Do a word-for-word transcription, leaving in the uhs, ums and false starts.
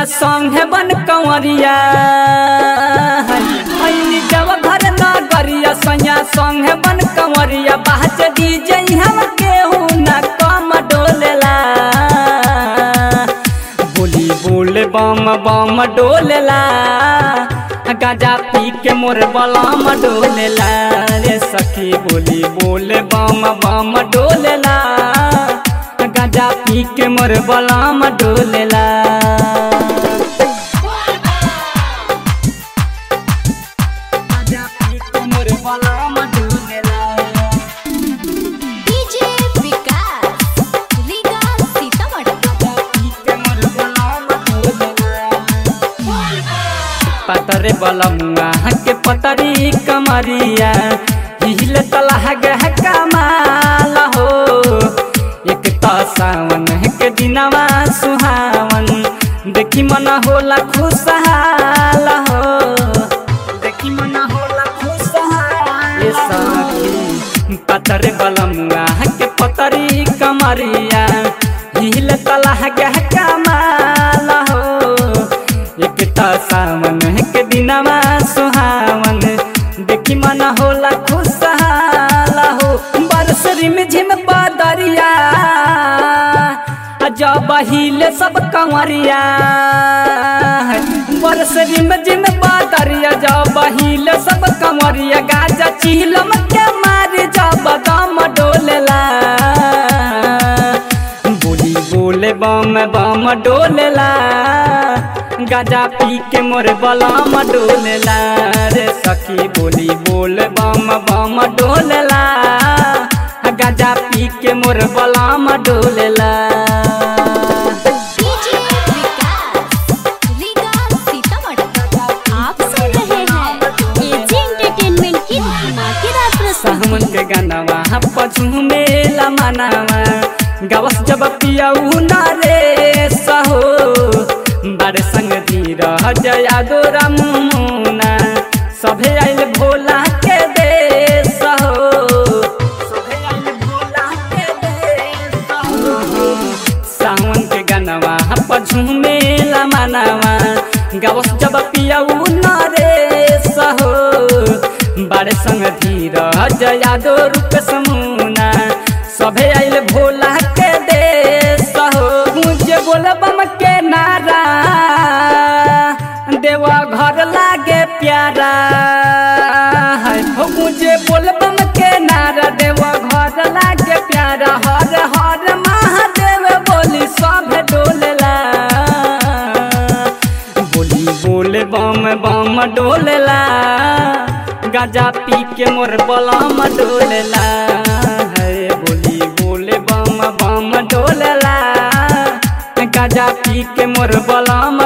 सैया संगे बन कंवरिया जब घर नगरिया सैया संगे बन कंवरिया बाज डीजे हम केहू न कम डोलेला बोली बोले बम बम डोलेला गाजा पी के मोर बलम डोलेला रे सखी बोली बोले बम बम डोलेला गाजा पी के मोर बलम डोलेला गाजा पी के मोर बलम डोलेला डीजे विकास रीगा सीतामढ़ी गाजा पी के मोर बलम डोलेला पतरे बलमुआ के पतरी कमरिया हिल तलह गह कमाल हो एक तो सावन के दिनवा सुहावन देखी मन होला खुशहाल हो देखी मन होला खुशहाल सखी पतरे बलमुआ के पतरी कमरिया हिल तलह गह कमाल हो एक तो सावन के दिनवा सुहावन देखी मन होला खुशहाल हो बरसरी में झिम बदरिया जब हिले सब कंवरिया बरसरी में झिम बदरिया जब हिले सब कंवरिया गाजा चिलम के मारे जब दम डोलेला बोली बोले बम बम डोलेला गाजा पी के मोर बलम डोलेला रे सखी बोली बोले बम बम डोलेला गाजा पी के मोर बलम डोलेला डीजे विकास रीगा सीतामढ़ी आप सुन रहे हैं एजी एंटरटेनमेंट की धमाकेदार प्रस्तुति सावन के गानावा पछुमेला मनावा गवस जब पियाऊ ना रे सहो बारे संग धीरा जया गोरा मुना सभे आइल भोला के देश हो सभे आइल भोला के देश हो सावन के गानवा पझुमेला मनावा गवस जब पियाऊ न रे सहो बारे संग धीरा जया दो रूप समूना सभे आइल भोला के देश हो मुझे बोल बम के नारा देवा घर लागे प्यारा हो मुझे बोल बम के नारा देवा घर लागे प्यारा हर हर महादेव बोली सब डोलेला बोली बोले बम बम डोलेला गाजा पी के मोर बलम डोलेला है बोली बोले बम बम डोलेला गाजा पी के मोर बलम